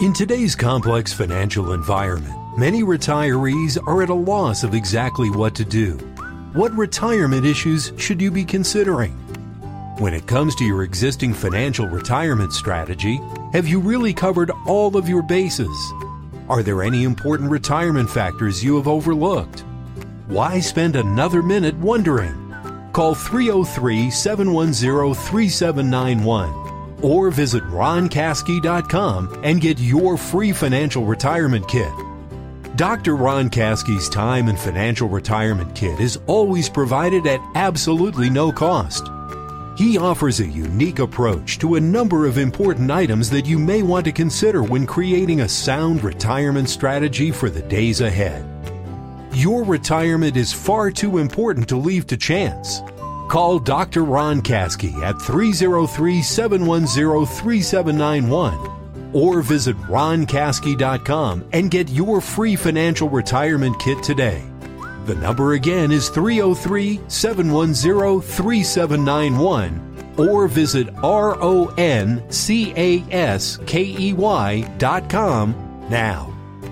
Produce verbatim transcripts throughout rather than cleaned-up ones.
In today's complex financial environment, many retirees are at a loss of exactly what to do. What retirement issues should you be considering? When it comes to your existing financial retirement strategy, have you really covered all of your bases? Are there any important retirement factors you have overlooked? Why spend another minute wondering? Call three oh three, seven one zero, three seven nine one or visit ron caskey dot com and get your free financial retirement kit. Doctor Ron Caskey's Time and Financial Retirement Kit is always provided at absolutely no cost. He offers a unique approach to a number of important items that you may want to consider when creating a sound retirement strategy for the days ahead. Your retirement is far too important to leave to chance. Call Doctor Ron Caskey at three oh three, seven one zero, three seven nine one or visit ron caskey dot com and get your free financial retirement kit today. The number again is three oh three, seven one zero, three seven nine one or visit ron caskey dot com now.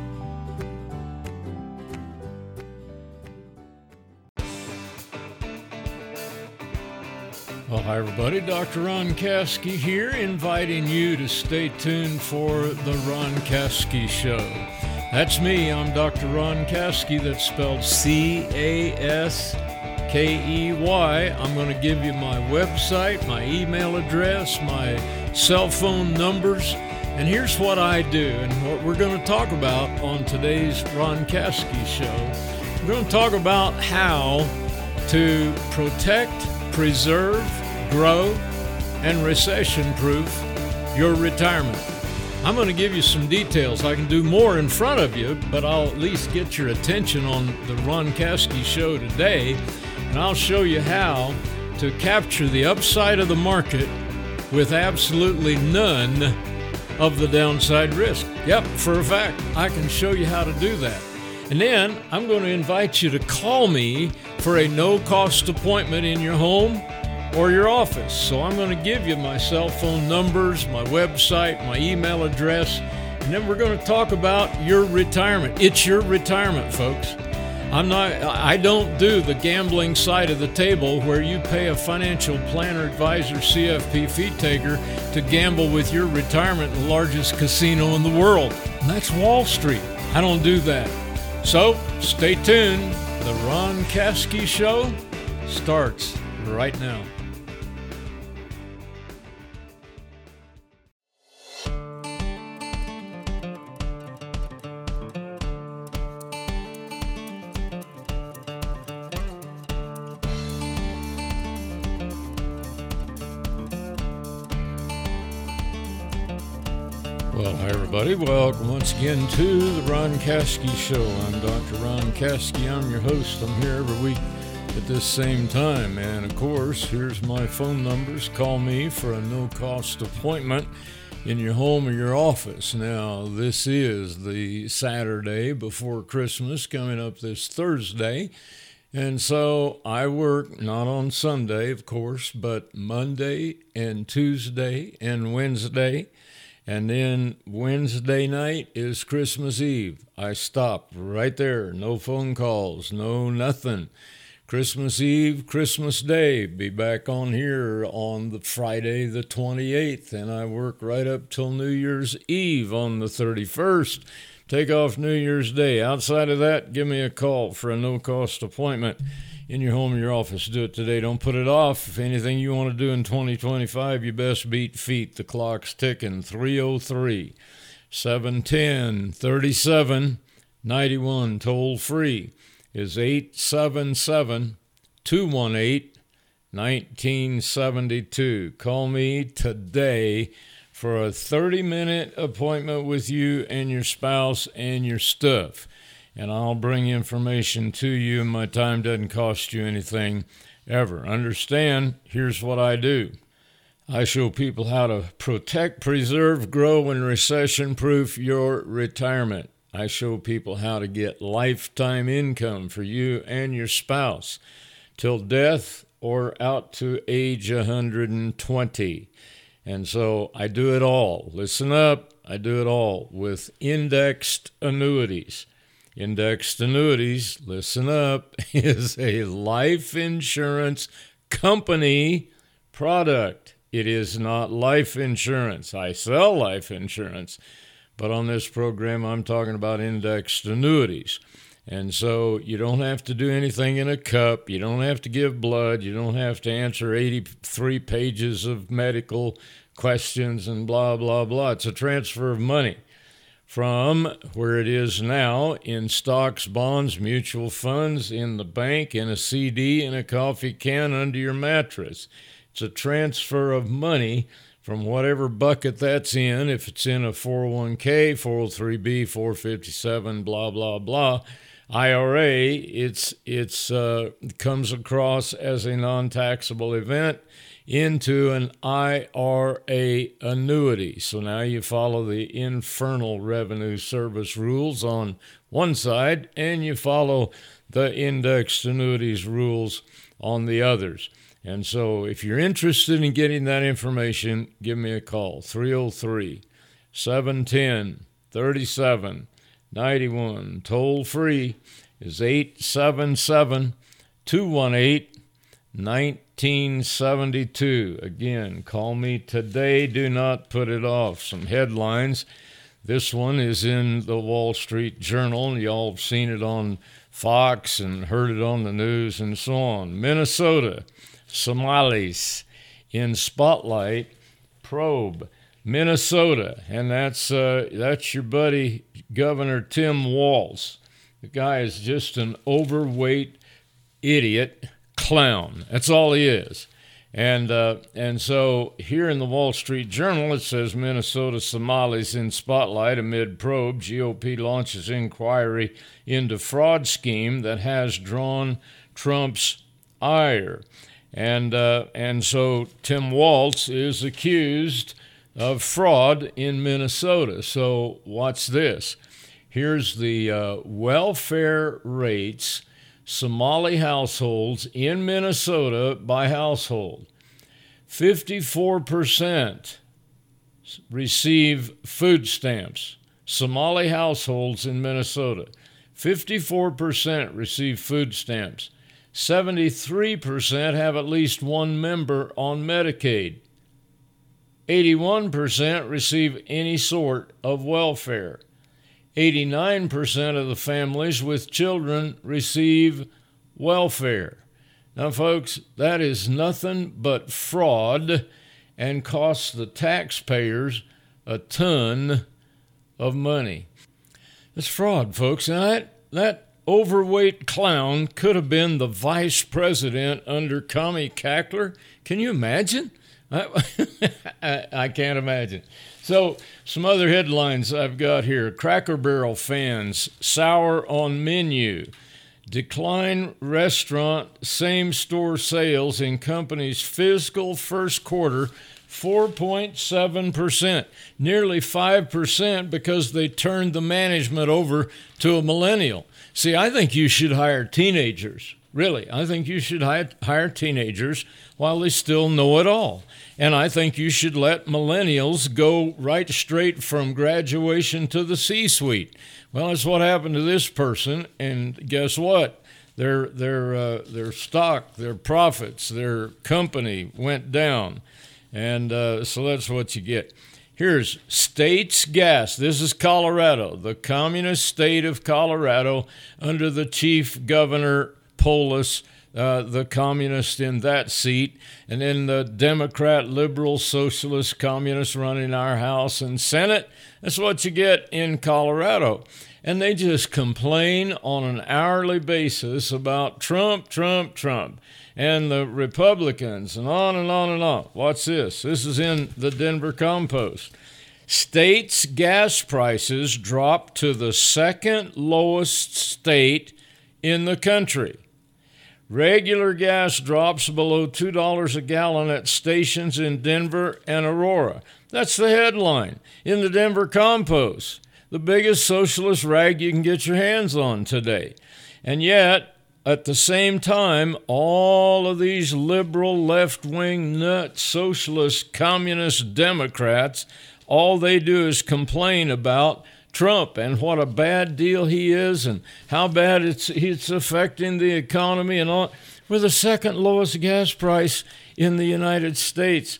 Well, hi everybody, Doctor Ron Caskey here, inviting you to stay tuned for the Ron Caskey Show. That's me, I'm Doctor Ron Caskey, that's spelled C A S K E Y. I'm going to give you my website, my email address, my cell phone numbers, and here's what I do and what we're going to talk about on today's Ron Caskey Show. We're going to talk about how to protect, preserve, grow, and recession-proof your retirement. I'm going to give you some details. I can do more in front of you, but I'll at least get your attention on the Ron Caskey Show today, and I'll show you how to capture the upside of the market with absolutely none of the downside risk. Yep, for a fact, I can show you how to do that. And then I'm going to invite you to call me for a no-cost appointment in your home or your office. So I'm going to give you my cell phone numbers, my website, my email address, and then we're going to talk about your retirement. It's your retirement, folks. I'm not, I don't do the gambling side of the table where you pay a financial planner, advisor, C F P fee taker to gamble with your retirement in the largest casino in the world. And that's Wall Street. I don't do that. So stay tuned. The Ron Caskey Show starts right now. Well, hi everybody. Welcome once again to the Ron Caskey Show. I'm Doctor Ron Caskey. I'm your host. I'm here every week at this same time. And of course, here's my phone numbers. Call me for a no-cost appointment in your home or your office. Now, this is the Saturday before Christmas, coming up this Thursday. And so I work not on Sunday, of course, but Monday and Tuesday and Wednesday. And then Wednesday night is Christmas Eve. I stop right there. No phone calls, no nothing. Christmas Eve, Christmas Day. Be back on here on the Friday the twenty-eighth. And I work right up till New Year's Eve on the thirty-first. Take off New Year's Day. Outside of that, give me a call for a no-cost appointment in your home or your office. Do it today. Don't put it off. If anything you want to do in twenty twenty-five, you best beat feet. The clock's ticking. three oh three, seven one zero, three seven nine one. Toll free is eight seven seven, two one eight, one nine seven two. Call me today for a thirty-minute appointment with you and your spouse and your stuff. And I'll bring information to you, and my time doesn't cost you anything ever. Understand, here's what I do. I show people how to protect, preserve, grow, and recession-proof your retirement. I show people how to get lifetime income for you and your spouse till death or out to age one hundred twenty. And so I do it all. Listen up. I do it all with indexed annuities. Indexed annuities, listen up, is a life insurance company product. It is not life insurance. I sell life insurance, but on this program, I'm talking about indexed annuities. And so you don't have to do anything in a cup. You don't have to give blood. You don't have to answer eighty-three pages of medical questions and blah, blah, blah. It's a transfer of money from where it is now in stocks, bonds, mutual funds, in the bank, in a C D, in a coffee can under your mattress. It's a transfer of money from whatever bucket that's in. If it's in a four oh one k, four oh three b, four fifty-seven, blah, blah, blah, I R A, it's it's uh, comes across as a non-taxable event into an I R A annuity. So now you follow the Infernal Revenue Service rules on one side, and you follow the indexed annuities rules on the others. And so if you're interested in getting that information, give me a call, three oh three, seven one zero, three seven nine one. Toll free is eight seven seven, two one eight, nineteen seventy-two. Again, call me today. Do not put it off. Some headlines. This one is in the Wall Street Journal. Y'all have seen it on Fox and heard it on the news and so on. Minnesota, Somalis in spotlight. Probe, Minnesota, and that's uh, that's your buddy Governor Tim Walz. The guy is just an overweight idiot clown. That's all he is. And uh, and so here in the Wall Street Journal, it says Minnesota Somalis in spotlight amid probe. G O P launches inquiry into fraud scheme that has drawn Trump's ire. And uh, and so Tim Walz is accused of fraud in Minnesota. So watch this. Here's the uh, welfare rates, Somali households in Minnesota by household. fifty-four percent receive food stamps. Somali households in Minnesota. fifty-four percent receive food stamps. seventy-three percent have at least one member on Medicaid. eighty-one percent receive any sort of welfare. eighty-nine percent of the families with children receive welfare. Now, folks, that is nothing but fraud and costs the taxpayers a ton of money. It's fraud, folks. Now, that, that overweight clown could have been the vice president under Commie Cackler. Can you imagine? I, I, I can't imagine. So some other headlines I've got here. Cracker Barrel fans sour on menu. Decline restaurant same-store sales in company's fiscal first quarter, four point seven percent. Nearly five percent because they turned the management over to a millennial. See, I think you should hire teenagers. Really, I think you should hire, hire teenagers while they still know it all. And I think you should let millennials go right straight from graduation to the C-suite. Well, that's what happened to this person, and guess what? Their their uh, their stock, their profits, their company went down, and uh, so that's what you get. Here's States Gas. This is Colorado, the communist state of Colorado, under the chief governor Polis, uh, the communist in that seat, and then the Democrat, liberal, socialist, communist running our House and Senate. That's what you get in Colorado. And they just complain on an hourly basis about Trump, Trump, Trump, and the Republicans, and on and on and on. Watch this. This is in the Denver Compost. States' gas prices dropped to the second lowest state in the country. Regular gas drops below two dollars a gallon at stations in Denver and Aurora. That's the headline in the Denver Compost, the biggest socialist rag you can get your hands on today. And yet, at the same time, all of these liberal, left-wing, nut, socialist, communist Democrats, all they do is complain about Trump and what a bad deal he is and how bad it's it's affecting the economy and all. We're the second lowest gas price in the United States.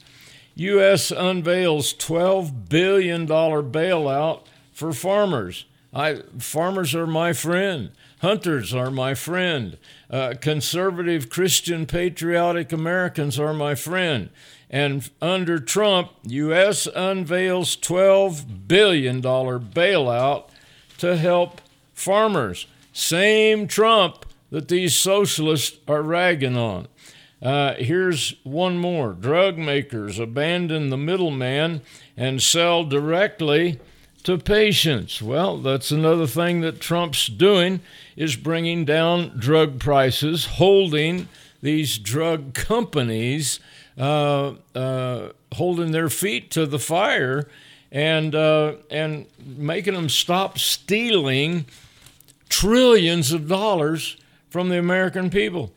U S unveils twelve billion dollars bailout for farmers. I, farmers are my friend. Hunters are my friend. Uh, conservative, Christian, patriotic Americans are my friend. And under Trump, U S unveils twelve billion dollars bailout to help farmers. Same Trump that these socialists are ragging on. Uh, here's one more. Drug makers abandon the middleman and sell directly to patients. Well, that's another thing that Trump's doing, is bringing down drug prices, holding these drug companies, uh, uh, holding their feet to the fire and uh, and making them stop stealing trillions of dollars from the American people.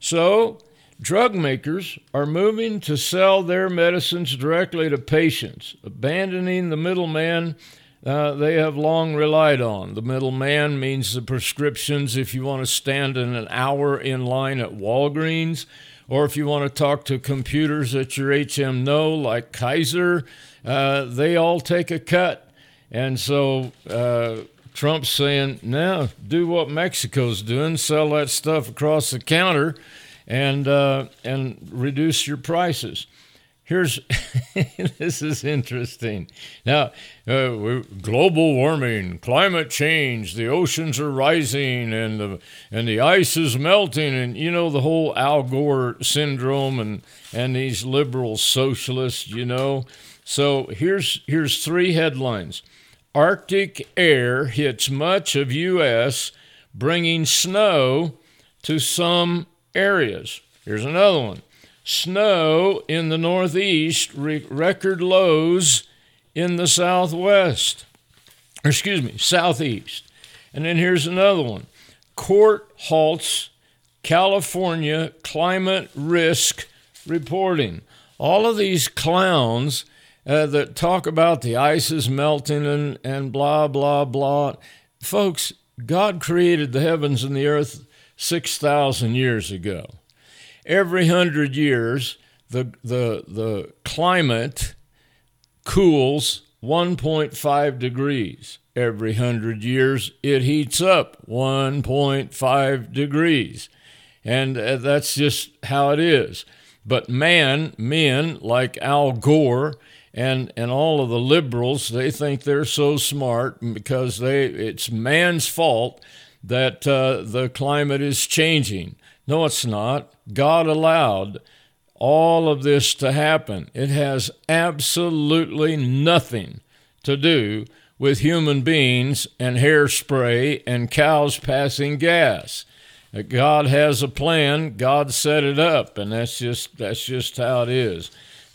So drug makers are moving to sell their medicines directly to patients, abandoning the middleman uh, they have long relied on. The middleman means the prescriptions if you want to stand in an hour in line at Walgreens, or if you want to talk to computers at your H M O like Kaiser, uh, they all take a cut. And so uh, Trump's saying, no, do what Mexico's doing, sell that stuff across the counter and uh, and reduce your prices. Here's, this is interesting. Now, uh, global warming, climate change, the oceans are rising and the and the ice is melting, and you know the whole Al Gore syndrome and and these liberal socialists, you know. So here's here's three headlines. Arctic air hits much of U S, bringing snow to some areas. Here's another one. Snow in the Northeast, re- record lows in the Southwest. Or excuse me, Southeast. And then here's another one. Court halts California climate risk reporting. All of these clowns uh, that talk about the ice is melting and, and blah, blah, blah. Folks, God created the heavens and the earth six thousand years ago. Every hundred years, the, the, the climate cools one point five degrees. Every hundred years, it heats up one point five degrees. And uh, that's just how it is. But man, men like Al Gore and, and all of the liberals, they think they're so smart because they it's man's fault that uh, the climate is changing. No, it's not. God allowed all of this to happen. It has absolutely nothing to do with human beings and hairspray and cows passing gas. God has a plan. God set it up, and that's just that's just how it is.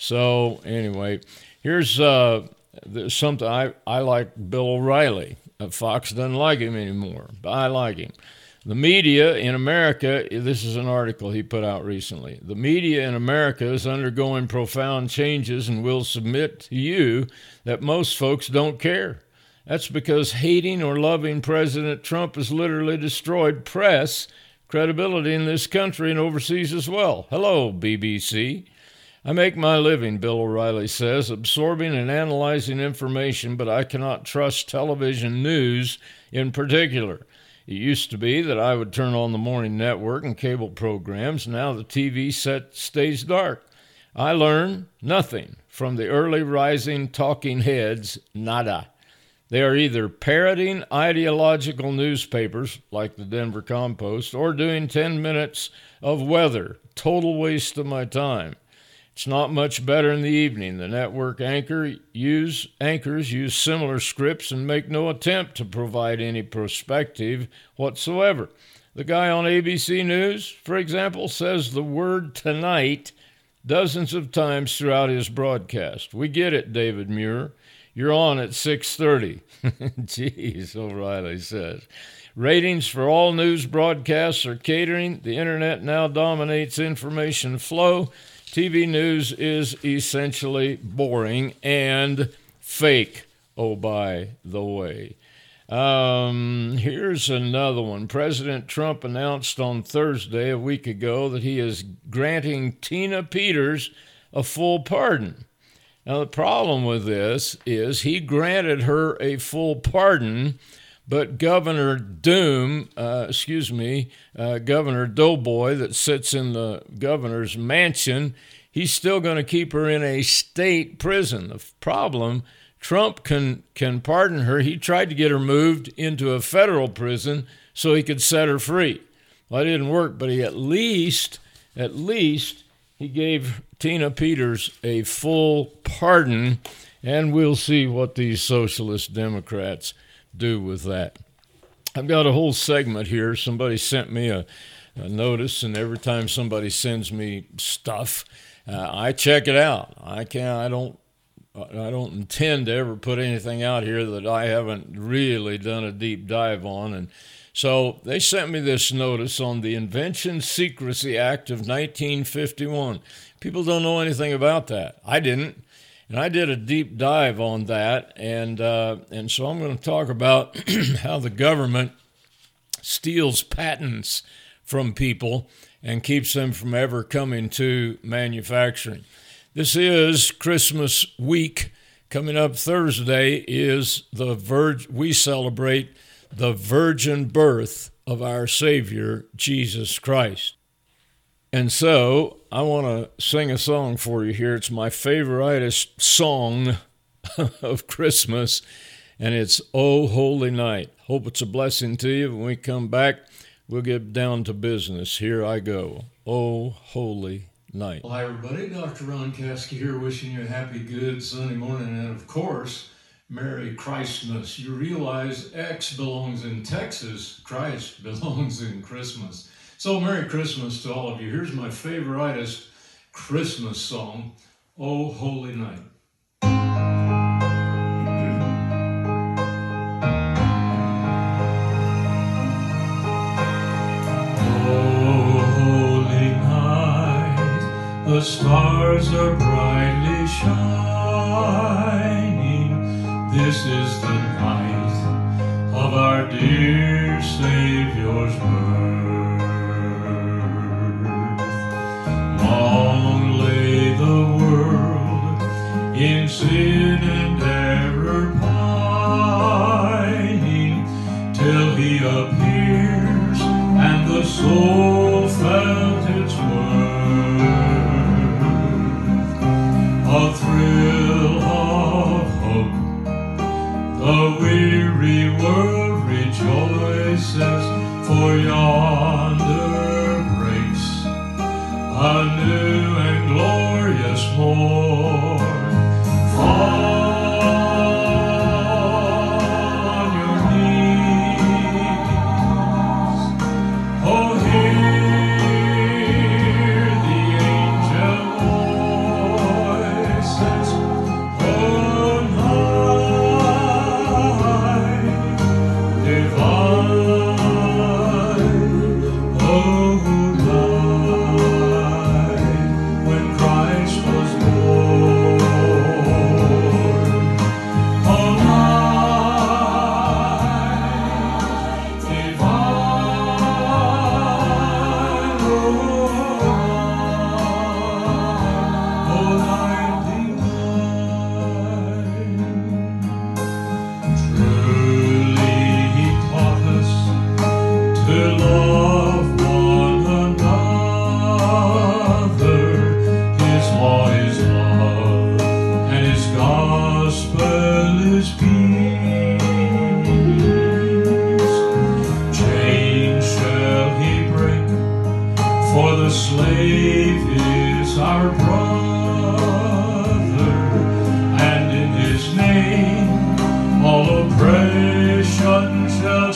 So anyway, here's uh, something I, I like. Bill O'Reilly. Fox doesn't like him anymore, but I like him. The media in America, this is an article he put out recently. The media in America is undergoing profound changes and will submit to you that most folks don't care. That's because hating or loving President Trump has literally destroyed press credibility in this country and overseas as well. Hello, B B C. I make my living, Bill O'Reilly says, absorbing and analyzing information, but I cannot trust television news in particular. It used to be that I would turn on the morning network and cable programs. Now the T V set stays dark. I learn nothing from the early rising talking heads, nada. They are either parroting ideological newspapers like the Denver Compost or doing ten minutes of weather. Total waste of my time. It's not much better in the evening. The network anchor use, anchors use similar scripts and make no attempt to provide any perspective whatsoever. The guy on A B C News, for example, says the word tonight dozens of times throughout his broadcast. We get it, David Muir. You're on at six thirty. Jeez, O'Reilly says. Ratings for all news broadcasts are catering. The internet now dominates information flow. T V news is essentially boring and fake, oh, by the way. Um, here's another one. President Trump announced on Thursday, a week ago, that he is granting Tina Peters a full pardon. Now, the problem with this is he granted her a full pardon, but Governor Doom, uh, excuse me, uh, Governor Doughboy that sits in the governor's mansion, he's still going to keep her in a state prison. The problem, Trump can, can pardon her. He tried to get her moved into a federal prison so he could set her free. Well, it didn't work, but he at least, at least, he gave Tina Peters a full pardon, and we'll see what these socialist Democrats do with that. I've got a whole segment here. Somebody sent me a, a notice, and every time somebody sends me stuff, uh, I check it out. I can't. I don't. I don't intend to ever put anything out here that I haven't really done a deep dive on. And so they sent me this notice on the Invention Secrecy Act of nineteen fifty-one. People don't know anything about that. I didn't. And I did a deep dive on that. And, uh, and so I'm going to talk about how the government steals patents from people and keeps them from ever coming to manufacturing. This is Christmas week. Coming up Thursday is the Vir- we celebrate the virgin birth of our Savior, Jesus Christ. And so I want to sing a song for you here. It's my favoriteest song of Christmas, and it's "Oh Holy Night." Hope it's a blessing to you. When we come back, we'll get down to business. Here I go. Oh Holy Night. Well, hi, everybody. Doctor Ron Caskey here, wishing you a happy, good Sunday morning, and of course, Merry Christmas. You realize X belongs in Texas, Christ belongs in Christmas. So, Merry Christmas to all of you. Here's my favoriteest Christmas song, "Oh Holy Night." The stars are brightly shining. This is the night of our dear Savior's birth. Long lay the world in sin and error pining, till he appears and the soul felt its worth. A thrill of hope, the weary world rejoices, for yonder breaks a new and glorious morn. Fall on your knees, oh hear the angel voices, oh night divine, oh night when Christ was born, oh night divine, oh night divine. Truly he taught us to love one another. His law is love, and his gospel is peace. Chains shall he break, for the slave is our brother, and in his name all oppression shall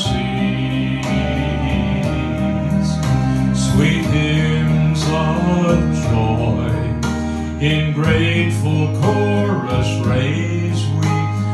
cease. Sweet hymns of joy in grateful chorus raise we,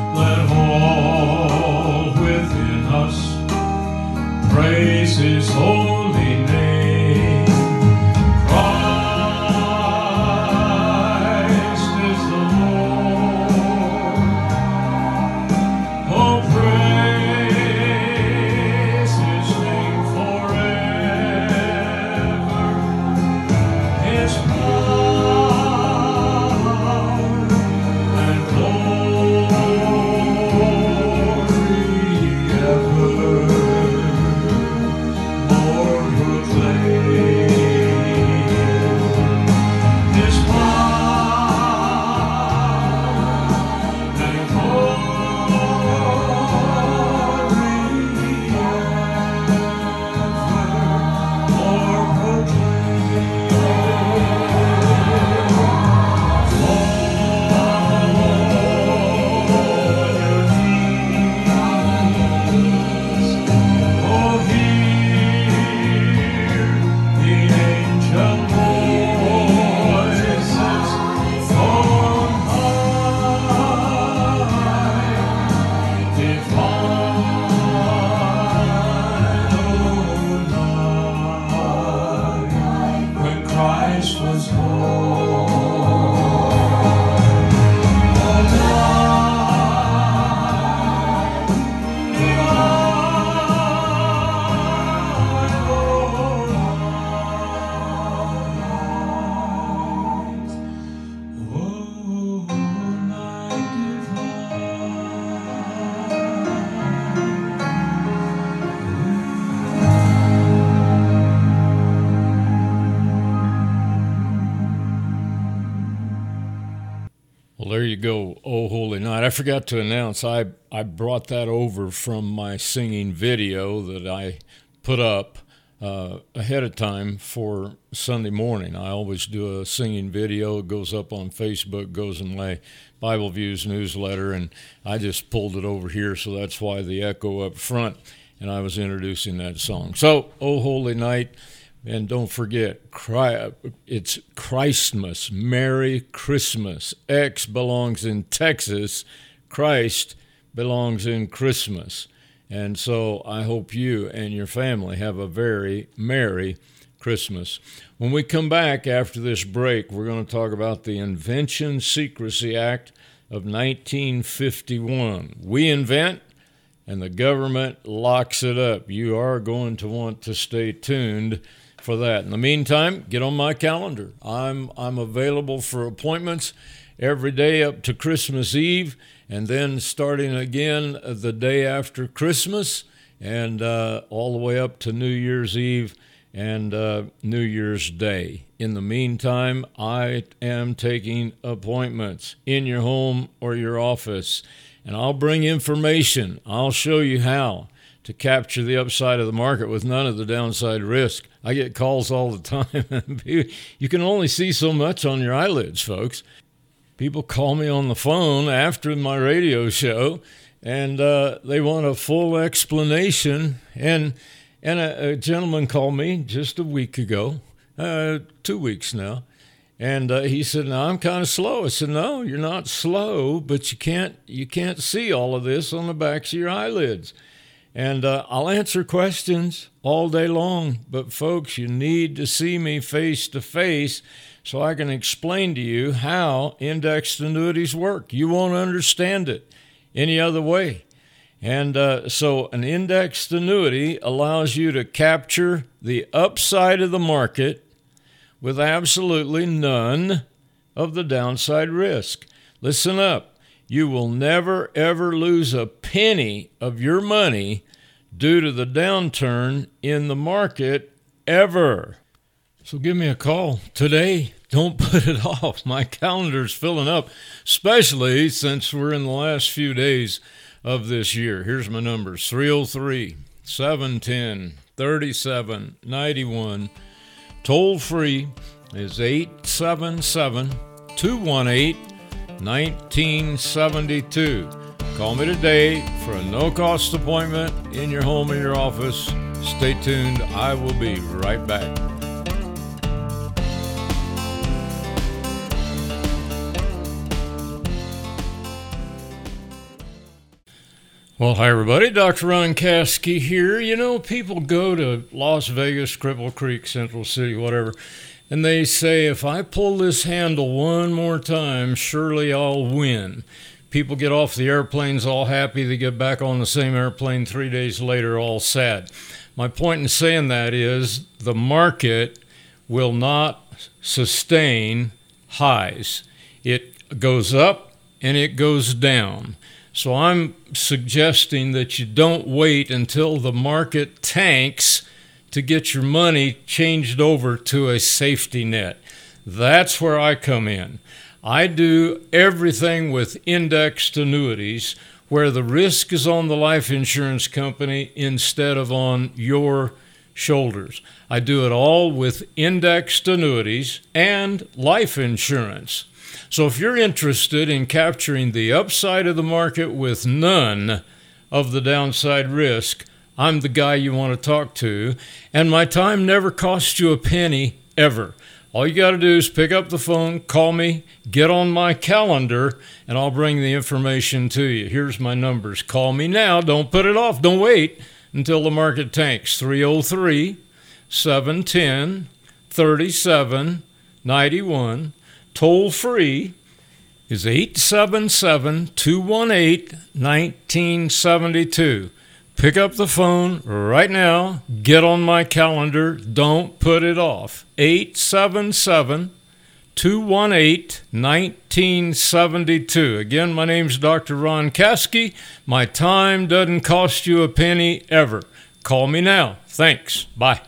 There you go, Oh Holy Night. I forgot to announce, I, I brought that over from my singing video that I put up uh, ahead of time for Sunday morning. I always do a singing video. It goes up on Facebook, goes in my Bible Views newsletter, and I just pulled it over here, so that's why the echo up front, and I was introducing that song. So, Oh Holy Night. And don't forget, it's Christmas. Merry Christmas. X belongs in Texas. Christ belongs in Christmas. And so I hope you and your family have a very Merry Christmas. When we come back after this break, we're going to talk about the Invention Secrecy Act of nineteen fifty-one. We invent, and the government locks it up. You are going to want to stay tuned for that. In the meantime, get on my calendar. I'm I'm available for appointments every day up to Christmas Eve, and then starting again the day after Christmas, and uh, all the way up to New Year's Eve and uh, New Year's Day. In the meantime, I am taking appointments in your home or your office, and I'll bring information. I'll show you how to capture the upside of the market with none of the downside risk. I get calls all the time. You can only see so much on your eyelids, folks. People call me on the phone after my radio show, and uh, they want a full explanation. And and a, a gentleman called me just a week ago, uh, two weeks now, and uh, he said, "Now I'm kind of slow." I said, "No, you're not slow, but you can't you can't see all of this on the backs of your eyelids." And uh, I'll answer questions all day long, but folks, you need to see me face to face so I can explain to you how indexed annuities work. You won't understand it any other way. And uh, so an indexed annuity allows you to capture the upside of the market with absolutely none of the downside risk. Listen up. You will never, ever lose a penny of your money due to the downturn in the market, ever. So give me a call today. Don't put it off. My calendar's filling up, especially since we're in the last few days of this year. Here's my numbers: three oh three, seven one zero, three seven nine one. Toll free is eight seven seven, two one eight, nineteen seventy-two. Call me today for a no-cost appointment in your home or your office. Stay tuned. I will be right back. Well, hi, everybody. Doctor Ron Caskey here. You know, people go to Las Vegas, Cripple Creek, Central City, whatever, and they say, if I pull this handle one more time, surely I'll win. People get off the airplanes all happy. They get back on the same airplane three days later all sad. My point in saying that is the market will not sustain highs. It goes up and it goes down. So I'm suggesting that you don't wait until the market tanks to get your money changed over to a safety net. That's where I come in. I do everything with indexed annuities where the risk is on the life insurance company instead of on your shoulders. I do it all with indexed annuities and life insurance. So if you're interested in capturing the upside of the market with none of the downside risk, I'm the guy you want to talk to. And my time never costs you a penny, ever. All you got to do is pick up the phone, call me, get on my calendar, and I'll bring the information to you. Here's my numbers. Call me now. Don't put it off. Don't wait until the market tanks. three oh three, seven one zero, three seven nine one. Toll free is eight seven seven, two one eight, one nine seven two. Pick up the phone right now. Get on my calendar. Don't put it off. eight seven seven, two one eight, one nine seven two. Again, my name's Doctor Ron Caskey. My time doesn't cost you a penny ever. Call me now. Thanks. Bye.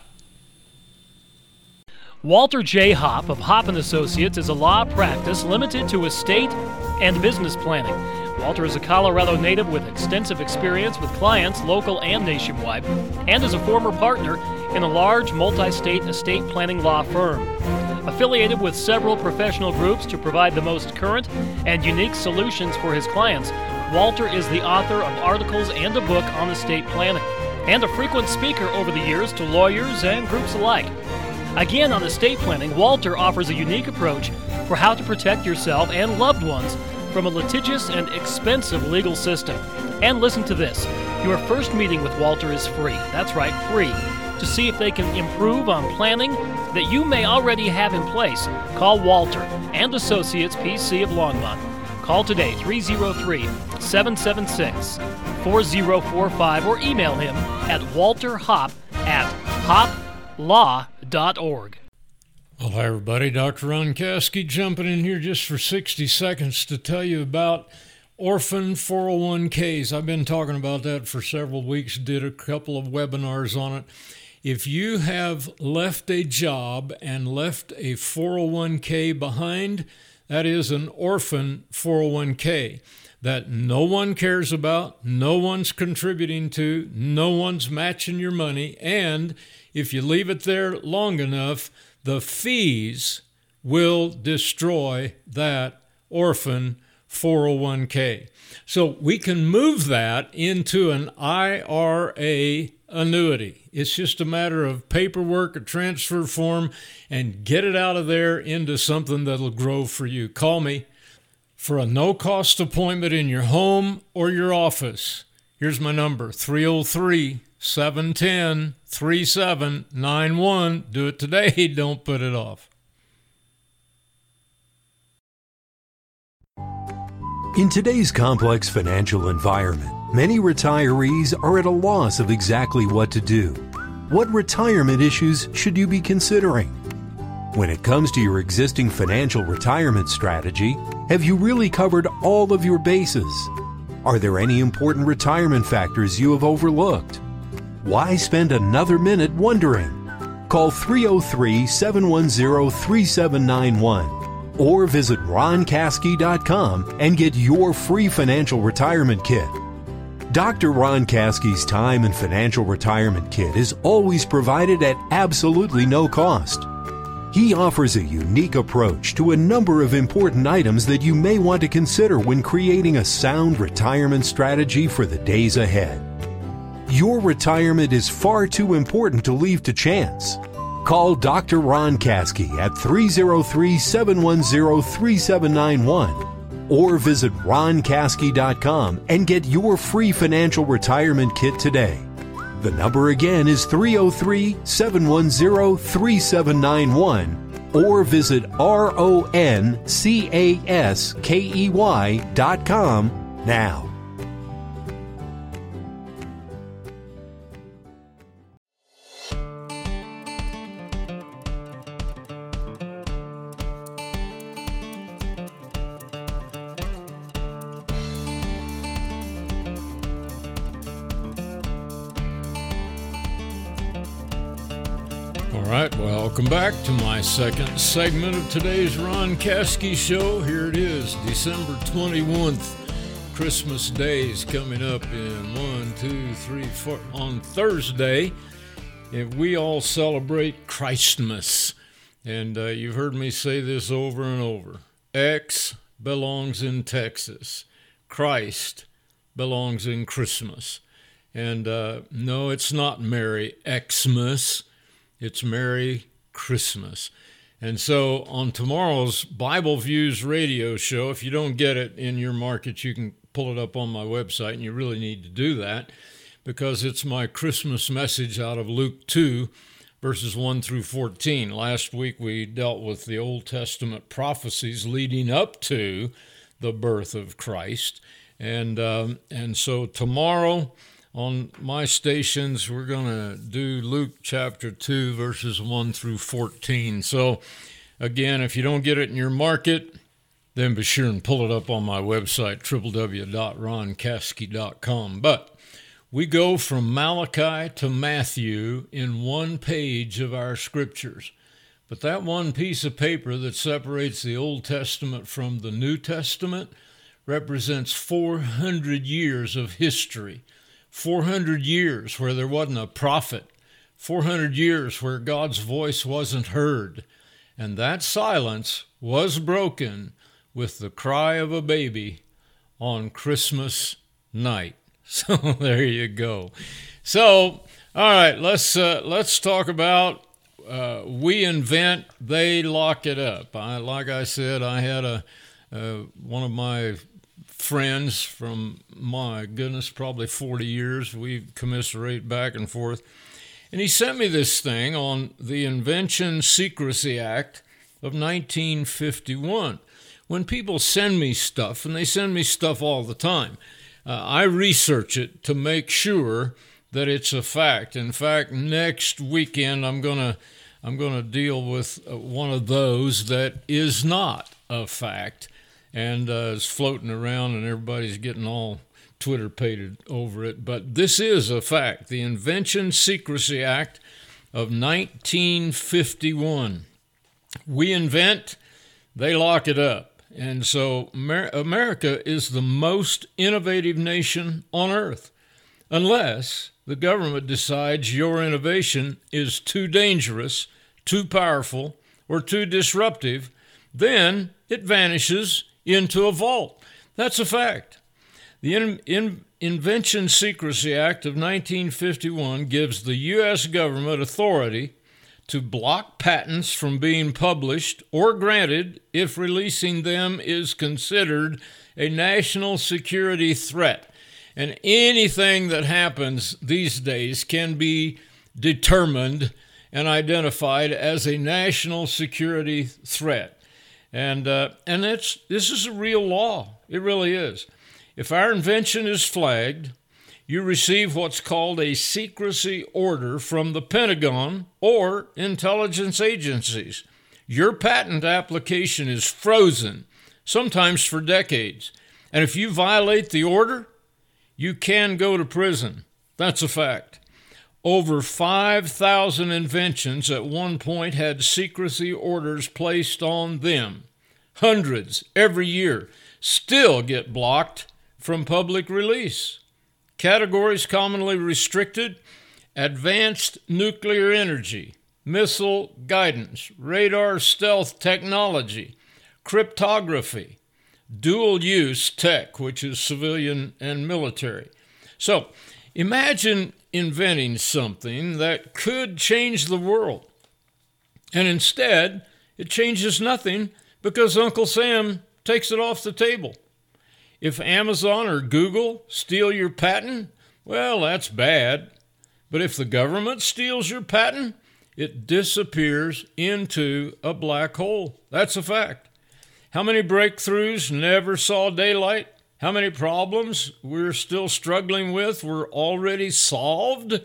Walter J. Hopp of Hopp and Associates is a law practice limited to estate and business planning. Walter is a Colorado native with extensive experience with clients local and nationwide, and is a former partner in a large multi-state estate planning law firm. Affiliated with several professional groups to provide the most current and unique solutions for his clients, Walter is the author of articles and a book on estate planning, and a frequent speaker over the years to lawyers and groups alike. Again, on estate planning, Walter offers a unique approach for how to protect yourself and loved ones from a litigious and expensive legal system. And listen to this, your first meeting with Walter is free. That's right, free. To see if they can improve on planning that you may already have in place, call Walter and Associates P C of Longmont. Call today, three oh three, seven seven six, four oh four five, or email him at walterhopp at hop law dot org. Well, hi, everybody. Doctor Ron Caskey jumping in here just for sixty seconds to tell you about orphan four oh one k's. I've been talking about that for several weeks, did a couple of webinars on it. If you have left a job and left a four oh one k behind, that is an orphan four oh one k that no one cares about, no one's contributing to, no one's matching your money, and if you leave it there long enough, the fees will destroy that orphan four oh one k. So we can move that into an I R A annuity. It's just a matter of paperwork, a transfer form, and get it out of there into something that'll grow for you. Call me for a no-cost appointment in your home or your office. Here's my number, three oh three, seven one zero, three seven nine one. Do it today. Don't put it off. In today's complex financial environment, many retirees are at a loss of exactly what to do. What retirement issues should you be considering? When it comes to your existing financial retirement strategy, have you really covered all of your bases? Are there any important retirement factors you have overlooked? Why spend another minute wondering? Call three oh three, seven one zero, three seven nine one or visit ron caskey dot com and get your free financial retirement kit. Doctor Ron Caskey's Time and Financial Retirement Kit is always provided at absolutely no cost. He offers a unique approach to a number of important items that you may want to consider when creating a sound retirement strategy for the days ahead. Your retirement is far too important to leave to chance. Call Doctor Ron Caskey at three oh three, seven one zero, three seven nine one Or visit ron caskey dot com and get your free financial retirement kit today. The number again is three oh three, seven one zero, three seven nine one or visit R O N C A S K E Y dot com now. All right, welcome back to my second segment of today's Ron Caskey Show. Here it is, December twenty-first. Christmas Day is coming up in one, two, three, four. On Thursday, and we all celebrate Christmas. And uh, you've heard me say this over and over. X belongs in Texas. Christ belongs in Christmas. And uh, no, it's not Merry Xmas. It's Merry Christmas. And so on tomorrow's Bible Views radio show, if you don't get it in your market, you can pull it up on my website, and you really need to do that because it's my Christmas message out of Luke two, verses one through fourteen. Last week we dealt with the Old Testament prophecies leading up to the birth of Christ. And, um, and so tomorrow, on my stations, we're going to do Luke chapter two, verses one through fourteen. So, again, if you don't get it in your market, then be sure and pull it up on my website, w w w dot ron caskey dot com. But we go from Malachi to Matthew in one page of our scriptures. But that one piece of paper that separates the Old Testament from the New Testament represents four hundred years of history. four hundred years where there wasn't a prophet, four hundred years where God's voice wasn't heard, and that silence was broken with the cry of a baby on Christmas night. So there you go. So, all right, let's uh, let's talk about uh, we invent, they lock it up. I, like I said, I had a uh, one of my friends from, my goodness, probably forty years. We commiserate back and forth. And he sent me this thing on the Invention Secrecy Act of nineteen fifty-one. When people send me stuff, and they send me stuff all the time, uh, I research it to make sure that it's a fact. In fact, next weekend I'm gonna I'm gonna deal with one of those that is not a fact. And uh, it's floating around, and everybody's getting all Twitter-pated over it. But this is a fact. The Invention Secrecy Act of nineteen fifty-one. We invent, they lock it up. And so Amer- America is the most innovative nation on earth, unless the government decides your innovation is too dangerous, too powerful, or too disruptive. Then it vanishes into a vault. That's a fact. The In- In- Invention Secrecy Act of nineteen fifty-one gives the U S government authority to block patents from being published or granted if releasing them is considered a national security threat. And anything that happens these days can be determined and identified as a national security threat. And uh, and it's, this is a real law. It really is. If our invention is flagged, you receive what's called a secrecy order from the Pentagon or intelligence agencies. Your patent application is frozen, sometimes for decades. And if you violate the order, you can go to prison. That's a fact. Over five thousand inventions at one point had secrecy orders placed on them. Hundreds every year still get blocked from public release. Categories commonly restricted: advanced nuclear energy, missile guidance, radar stealth technology, cryptography, dual-use tech, which is civilian and military. So imagine inventing something that could change the world, and instead it changes nothing because Uncle Sam takes it off the table. If Amazon or Google steal your patent, well, that's bad. But if the government steals your patent, it disappears into a black hole. That's a fact. How many breakthroughs never saw daylight? How many problems we're still struggling with were already solved,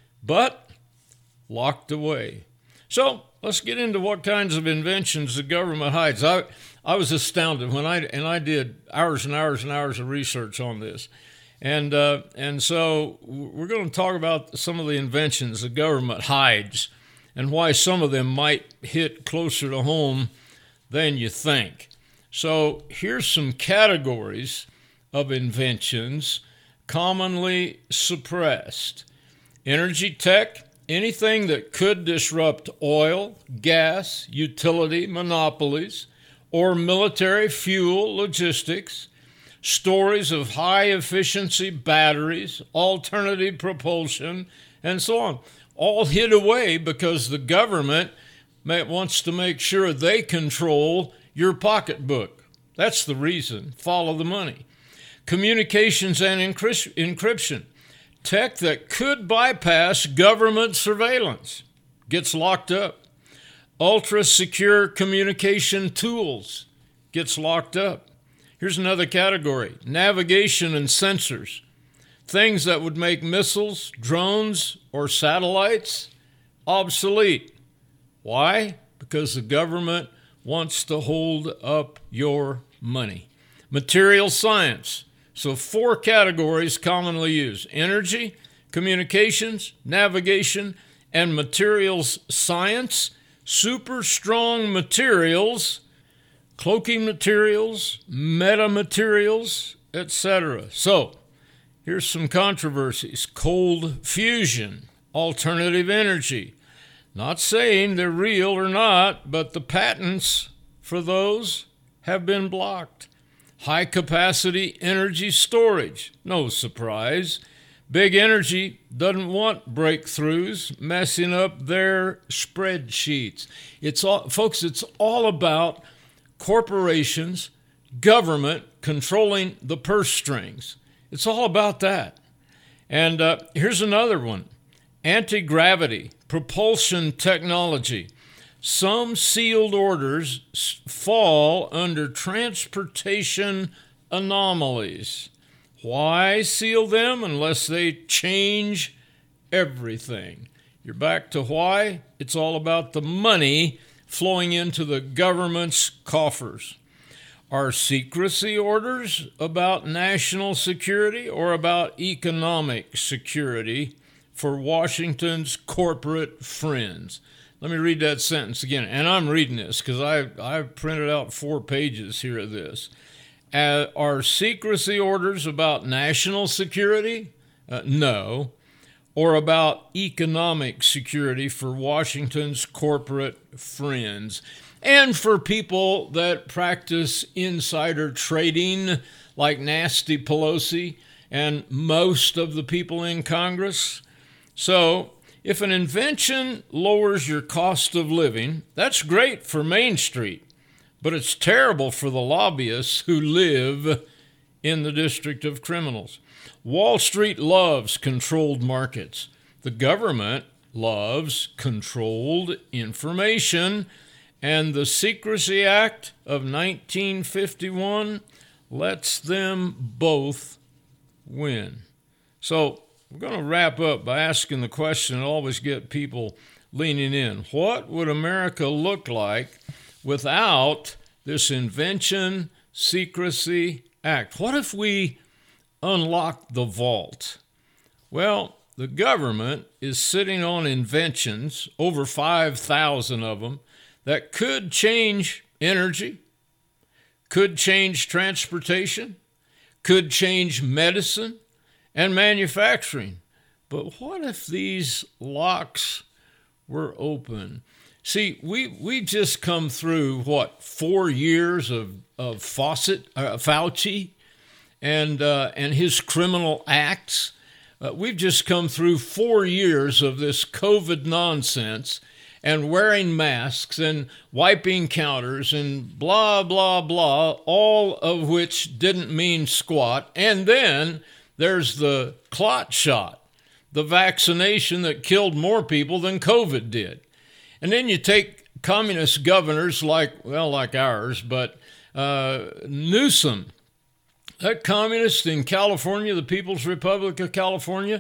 but locked away? So let's get into what kinds of inventions the government hides. I, I was astounded when I, and I did hours and hours and hours of research on this. And, uh, and so we're going to talk about some of the inventions the government hides and why some of them might hit closer to home than you think. So here's some categories of inventions commonly suppressed. Energy tech, anything that could disrupt oil, gas, utility monopolies, or military fuel logistics. Stories of high-efficiency batteries, alternative propulsion, and so on. All hid away because the government wants to make sure they control your pocketbook. That's the reason. Follow the money. Communications and encryption. Tech that could bypass government surveillance gets locked up. Ultra-secure communication tools gets locked up. Here's another category. Navigation and sensors. Things that would make missiles, drones, or satellites obsolete. Why? Because the government wants to hold up your money. Material science. So four categories commonly used. Energy, communications, navigation, and materials science. Super strong materials, cloaking materials, metamaterials, et cetera. So here's some controversies. Cold fusion, alternative energy. Not saying they're real or not, but the patents for those have been blocked. High-capacity energy storage. No surprise. Big energy doesn't want breakthroughs messing up their spreadsheets. It's all, folks, it's all about corporations, government controlling the purse strings. It's all about that. And uh, here's another one. Anti-gravity, propulsion technology. Some sealed orders fall under transportation anomalies. Why seal them unless they change everything? You're back to why? It's all about the money flowing into the government's coffers. Are secrecy orders about national security or about economic security for Washington's corporate friends? Let me read that sentence again. And I'm reading this because I I've printed out four pages here of this. Uh, are secrecy orders about national security? Uh, no. Or about economic security for Washington's corporate friends. And for people that practice insider trading like Nasty Pelosi and most of the people in Congress. So if an invention lowers your cost of living, that's great for Main Street, but it's terrible for the lobbyists who live in the District of Criminals. Wall Street loves controlled markets. The government loves controlled information, and the Secrecy Act of nineteen fifty-one lets them both win. So we're going to wrap up by asking the question that always get people leaning in. What would America look like without this Invention Secrecy Act? What if we unlocked the vault? Well, the government is sitting on inventions, over five thousand of them, that could change energy, could change transportation, could change medicine and manufacturing. But what if these locks were open? See, we we just come through, what, four years of, of Fawcett, uh, Fauci and, uh, and his criminal acts. Uh, we've just come through four years of this COVID nonsense, and wearing masks and wiping counters and blah, blah, blah, all of which didn't mean squat. And then there's the clot shot, the vaccination that killed more people than COVID did. And then you take communist governors like, well, like ours, but uh, Newsom, that communist in California, the People's Republic of California,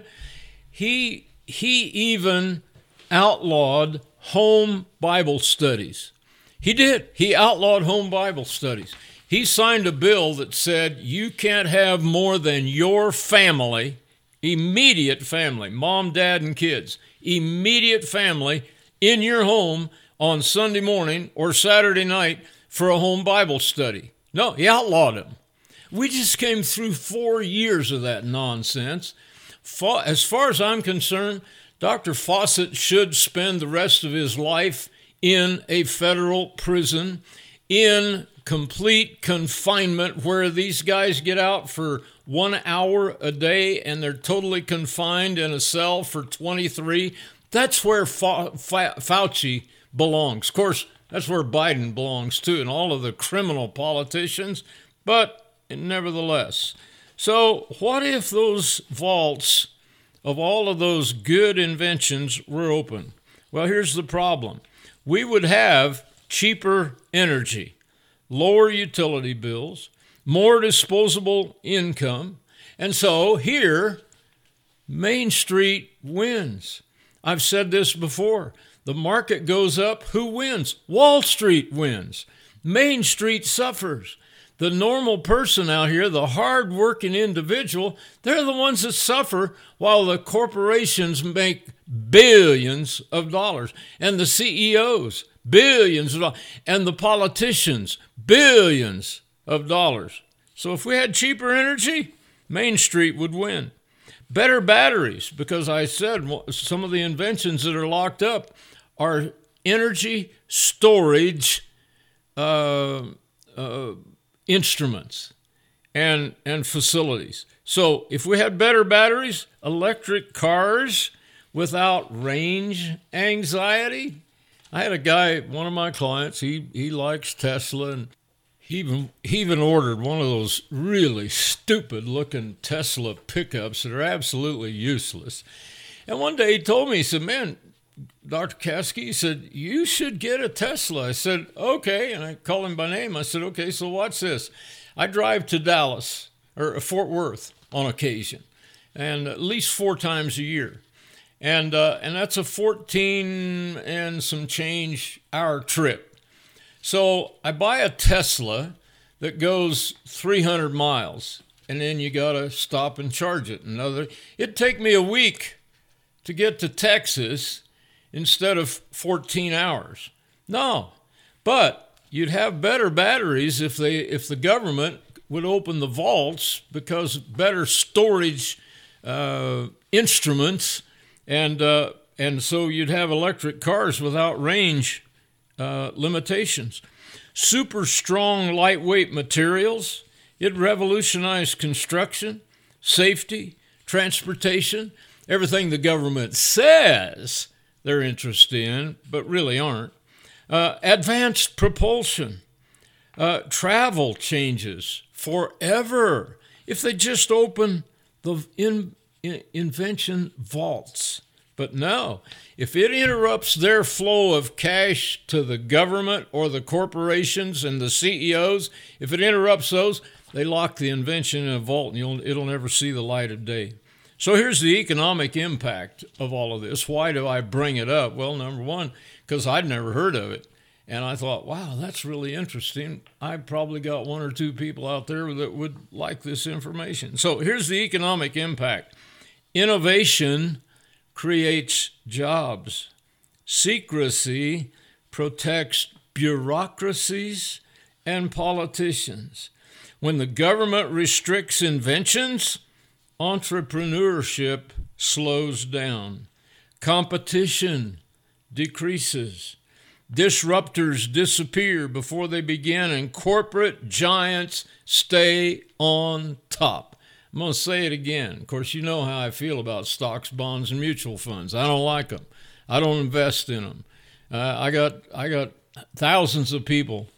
he he even outlawed home Bible studies. He did. He outlawed home Bible studies. He signed a bill that said you can't have more than your family, immediate family, mom, dad, and kids, immediate family in your home on Sunday morning or Saturday night for a home Bible study. No, he outlawed them. We just came through four years of that nonsense. As far as I'm concerned, Doctor Fawcett should spend the rest of his life in a federal prison, in complete confinement, where these guys get out for one hour a day and they're totally confined in a cell for twenty-three. That's where Fa- Fa- Fauci belongs. Of course, that's where Biden belongs too, and all of the criminal politicians, but nevertheless. So what if those vaults of all of those good inventions were open? Well, here's the problem. We would have cheaper energy, lower utility bills, more disposable income, and so here, Main Street wins. I've said this before. The market goes up. Who wins? Wall Street wins. Main Street suffers. The normal person out here, the hard-working individual, they're the ones that suffer while the corporations make billions of dollars. And the C E Os, billions of dollars. And the politicians, billions of dollars. So if we had cheaper energy, Main Street would win. Better batteries, because I said some of the inventions that are locked up are energy storage uh, uh, instruments and, and facilities. So if we had better batteries, electric cars without range anxiety. I had a guy, one of my clients, he, he likes Tesla, and he even, he even ordered one of those really stupid-looking Tesla pickups that are absolutely useless. And one day he told me, he said, man, Doctor Caskey, he said, you should get a Tesla. I said, okay. And I called him by name. I said, okay, so watch this. I drive to Dallas or Fort Worth on occasion, and at least four times a year. And uh, and that's a fourteen and some change hour trip. So I buy a Tesla that goes three hundred miles, and then you got to stop and charge it. Another, it'd take me a week to get to Texas instead of fourteen hours. No, but you'd have better batteries if they if the government would open the vaults, because better storage uh, instruments, and uh, and so you'd have electric cars without range uh, limitations. Super strong, lightweight materials. It revolutionized construction, safety, transportation, everything the government says they're interested in, but really aren't. Uh, advanced propulsion, uh, travel changes forever if they just open the in, in, invention vaults. But no, if it interrupts their flow of cash to the government or the corporations and the C E Os, if it interrupts those, they lock the invention in a vault and you'll, it'll never see the light of day. So here's the economic impact of all of this. Why do I bring it up? Well, number one, because I'd never heard of it. And I thought, wow, that's really interesting. I probably got one or two people out there that would like this information. So here's the economic impact. Innovation creates jobs. Secrecy protects bureaucracies and politicians. When the government restricts inventions, entrepreneurship slows down. Competition decreases. Disruptors disappear before they begin, and corporate giants stay on top. I'm going to say it again. Of course, you know how I feel about stocks, bonds, and mutual funds. I don't like them. I don't invest in them. Uh, I got I got thousands of people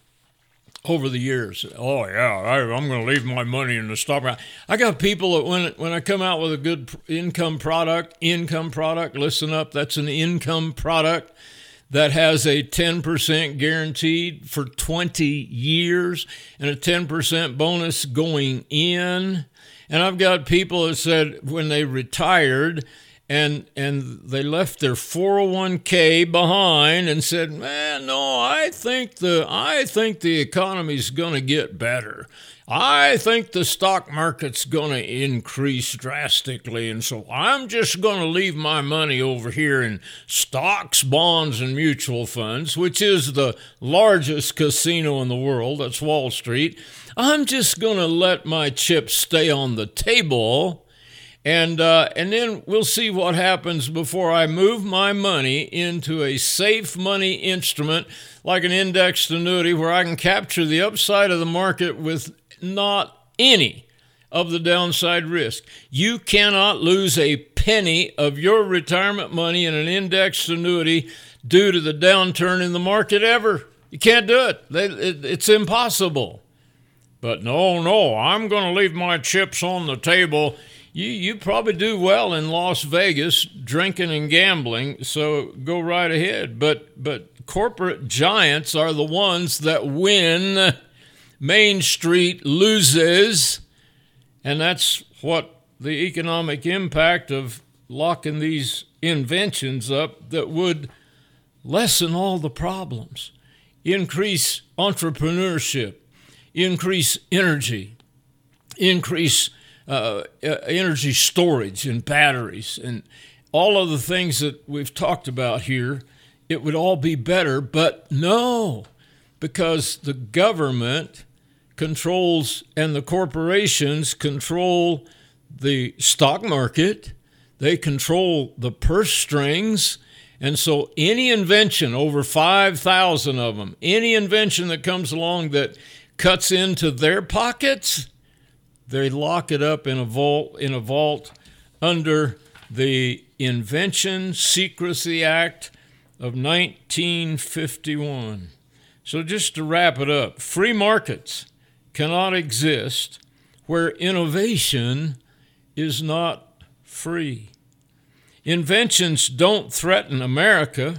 over the years. Oh yeah, I, I'm going to leave my money in the stock market. I got people that when when I come out with a good income product, income product, listen up, that's an income product that has a ten percent guaranteed for twenty years and a ten percent bonus going in. And I've got people that said when they retired and and they left their four oh one k behind and said, man, no, I think the I think the economy's going to get better. I think the stock market's going to increase drastically, and so I'm just going to leave my money over here in stocks, bonds, and mutual funds, which is the largest casino in the world. That's Wall Street. I'm just going to let my chips stay on the table, and uh, and then we'll see what happens before I move my money into a safe money instrument like an indexed annuity where I can capture the upside of the market with not any of the downside risk. You cannot lose a penny of your retirement money in an indexed annuity due to the downturn in the market ever. You can't do it. It's impossible. But no, no, I'm going to leave my chips on the table. You you probably do well in Las Vegas drinking and gambling, so go right ahead. But but corporate giants are the ones that win. Main Street loses, and that's what the economic impact of locking these inventions up that would lessen all the problems, increase entrepreneurship, increase energy, increase uh, energy storage and batteries, and all of the things that we've talked about here. It would all be better, but no, because the government controls and the corporations control the stock market. They control the purse strings. And so any invention, over five thousand of them, any invention that comes along that cuts into their pockets, they lock it up in a vault, in a vault under the Invention Secrecy Act of nineteen fifty-one. So just to wrap it up, free markets cannot exist where innovation is not free. Inventions don't threaten America.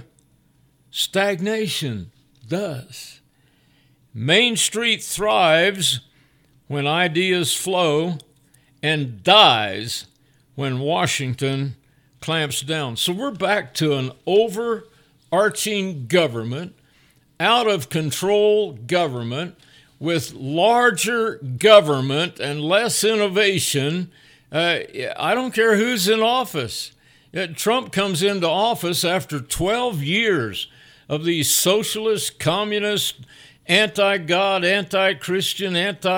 Stagnation does. Main Street thrives when ideas flow and dies when Washington clamps down. So we're back to an overarching government, out of control government, with larger government and less innovation. Uh, I don't care who's in office. Uh, Trump comes into office after twelve years of these socialist, communist, anti-God, anti-Christian,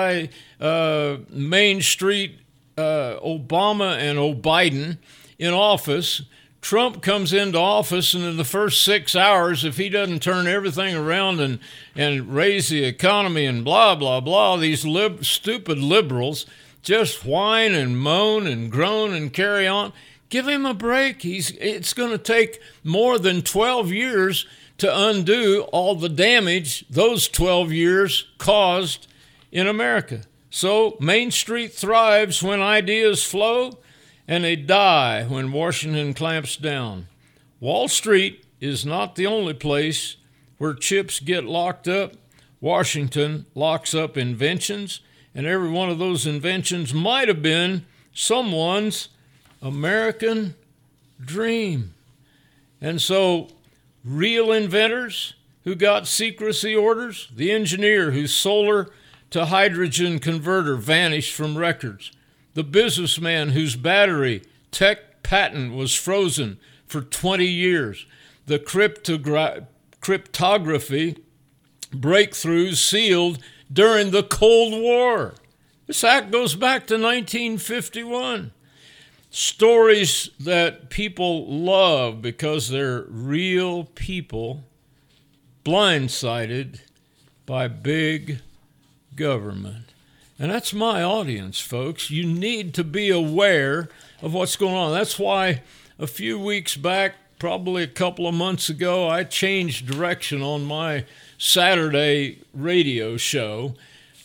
anti-Main Street uh, Obama and O'Biden in office. Trump comes into office, and in the first six hours, if he doesn't turn everything around and, and raise the economy and blah, blah, blah, these lib- stupid liberals just whine and moan and groan and carry on. Give him a break. He's It's going to take more than twelve years to undo all the damage those twelve years caused in America. So Main Street thrives when ideas flow, and they die when Washington clamps down. Wall Street is not the only place where chips get locked up. Washington locks up inventions, and every one of those inventions might have been someone's American dream. And so real inventors who got secrecy orders, the engineer whose solar to hydrogen converter vanished from records, the businessman whose battery tech patent was frozen for twenty years, the cryptogra- cryptography breakthroughs sealed during the Cold War. This act goes back to nineteen fifty-one. Stories that people love because they're real people blindsided by big government. And that's my audience, folks. You need to be aware of what's going on. That's why a few weeks back, probably a couple of months ago, I changed direction on my Saturday radio show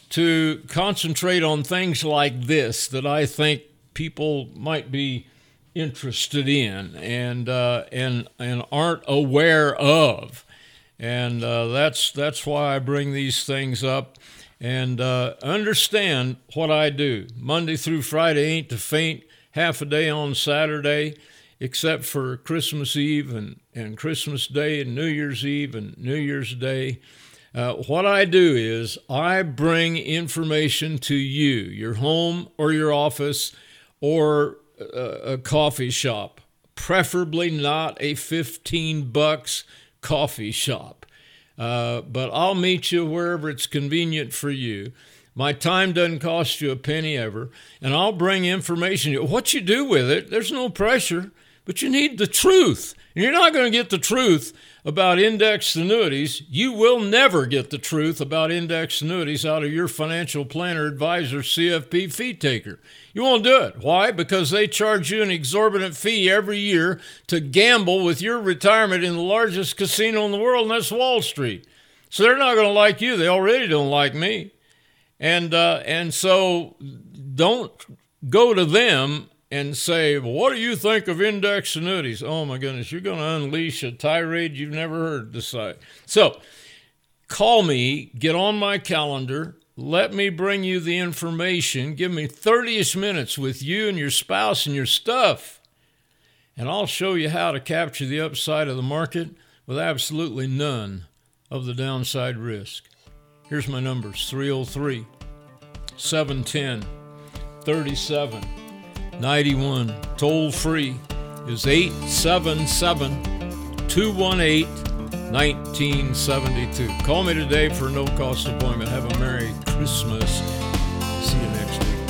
to concentrate on things like this that I think people might be interested in and uh, and and aren't aware of, and uh, that's that's why I bring these things up. And uh, understand what I do. Monday through Friday ain't to faint. Half a day on Saturday, except for Christmas Eve and, and Christmas Day and New Year's Eve and New Year's Day. Uh, what I do is I bring information to you, your home or your office or a, a coffee shop, preferably not a fifteen bucks coffee shop. Uh, but I'll meet you wherever it's convenient for you. My time doesn't cost you a penny ever, and I'll bring information. What you do with it, there's no pressure, but you need the truth. And you're not going to get the truth about indexed annuities. You will never get the truth about indexed annuities out of your financial planner, advisor, C F P fee taker. You won't do it. Why? Because they charge you an exorbitant fee every year to gamble with your retirement in the largest casino in the world, and that's Wall Street. So they're not going to like you. They already don't like me. And uh, and so don't go to them and say, well, what do you think of index annuities? Oh, my goodness, you're going to unleash a tirade you've never heard this side. So call me, get on my calendar, let me bring you the information, give me thirty-ish minutes with you and your spouse and your stuff, and I'll show you how to capture the upside of the market with absolutely none of the downside risk. Here's my numbers, three oh three, seven one zero, three seven nine one. Toll free is eight seven seven, two one eight, one nine seven two. Call me today for a no-cost appointment. Have a Merry Christmas. See you next week.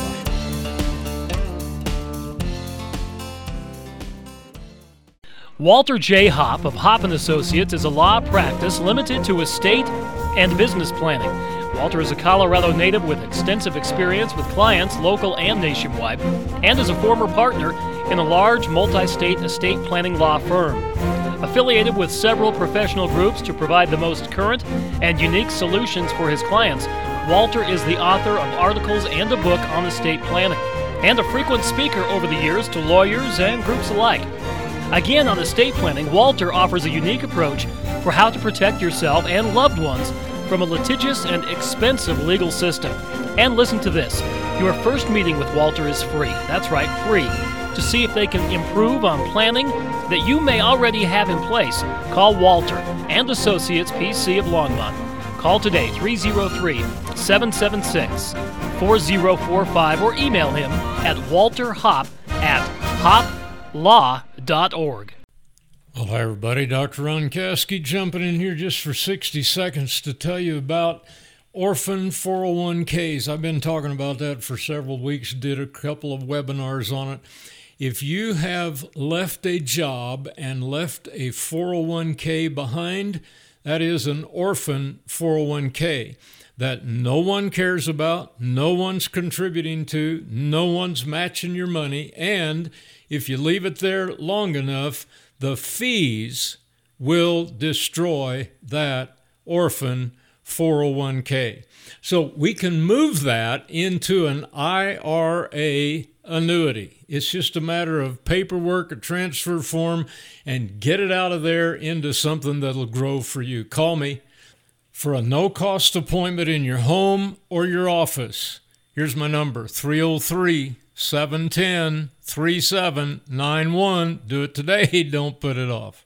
Bye. Walter J. Hopp of Hopp and Associates is a law practice limited to estate and business planning. Walter is a Colorado native with extensive experience with clients local and nationwide, and is a former partner in a large multi-state estate planning law firm. Affiliated with several professional groups to provide the most current and unique solutions for his clients, Walter is the author of articles and a book on estate planning, and a frequent speaker over the years to lawyers and groups alike. Again, on estate planning, Walter offers a unique approach for how to protect yourself and loved ones from a litigious and expensive legal system. And listen to this, your first meeting with Walter is free. That's right, free. To see if they can improve on planning that you may already have in place, call Walter and Associates P C of Longmont. Call today, three oh three, seven seven six, four oh four five, or email him at walterhopp at hop law dot org. Well, hi, everybody. Doctor Ron Caskey jumping in here just for sixty seconds to tell you about orphan four oh one k's. I've been talking about that for several weeks, did a couple of webinars on it. If you have left a job and left a four oh one k behind, that is an orphan four oh one k that no one cares about, no one's contributing to, no one's matching your money, and if you leave it there long enough, the fees will destroy that orphan four oh one k. So we can move that into an I R A annuity. It's just a matter of paperwork, a transfer form, and get it out of there into something that'll grow for you. Call me for a no-cost appointment in your home or your office. Here's my number, three oh three, seven one zero, three seven nine one. Do it today. Don't put it off.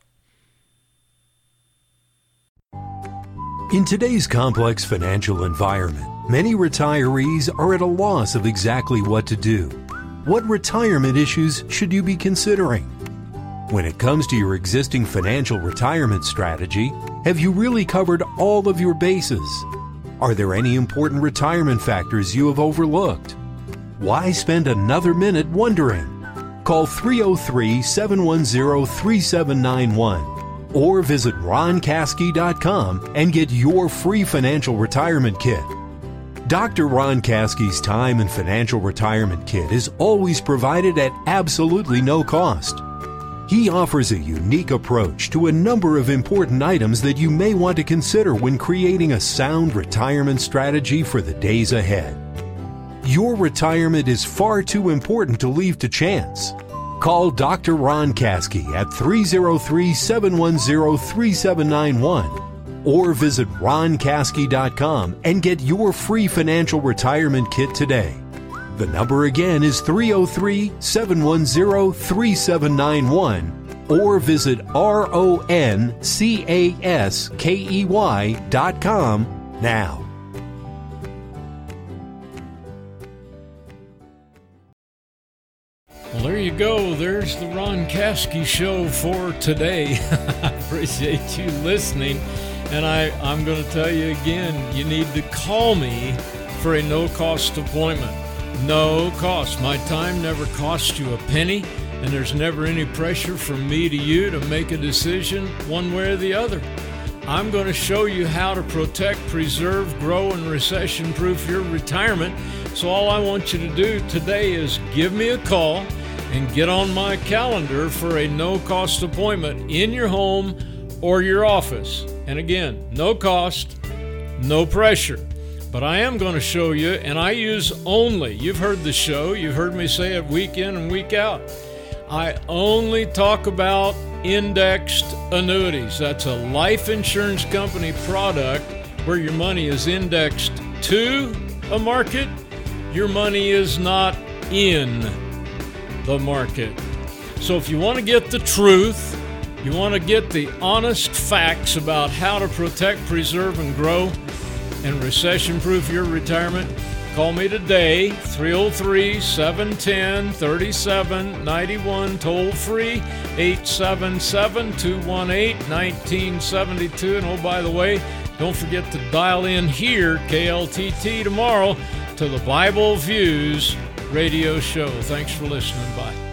In today's complex financial environment, many retirees are at a loss of exactly what to do. What retirement issues should you be considering? When it comes to your existing financial retirement strategy, have you really covered all of your bases? Are there any important retirement factors you have overlooked? Why spend another minute wondering? Call three oh three, seven one zero, three seven nine one or visit ron caskey dot com and get your free financial retirement kit. Doctor Ron Caskey's Time and Financial Retirement Kit is always provided at absolutely no cost. He offers a unique approach to a number of important items that you may want to consider when creating a sound retirement strategy for the days ahead. Your retirement is far too important to leave to chance. Call Doctor Ron Caskey at three oh three, seven one zero, three seven nine one or visit ron caskey dot com and get your free financial retirement kit today. The number again is three oh three, seven one zero, three seven nine one or visit R O N C A S K E Y dot com now. Well, there you go. There's the Ron Caskey Show for today. I appreciate you listening. And I, I'm going to tell you again, you need to call me for a no-cost appointment. No cost. My time never costs you a penny, and there's never any pressure from me to you to make a decision one way or the other. I'm going to show you how to protect, preserve, grow, and recession-proof your retirement. So all I want you to do today is give me a call and get on my calendar for a no-cost appointment in your home or your office. And again, no cost, no pressure. But I am going to show you, and I use only, you've heard the show, you've heard me say it week in and week out, I only talk about indexed annuities. That's a life insurance company product where your money is indexed to a market. Your money is not in the market. So if you want to get the truth, you want to get the honest facts about how to protect, preserve, and grow and recession-proof your retirement, call me today, three oh three, seven one zero, three seven nine one, toll free, eight seven seven, two one eight, one nine seven two. And oh, by the way, don't forget to dial in here, K L T T, tomorrow to the Bible Views radio show. Thanks for listening. Bye.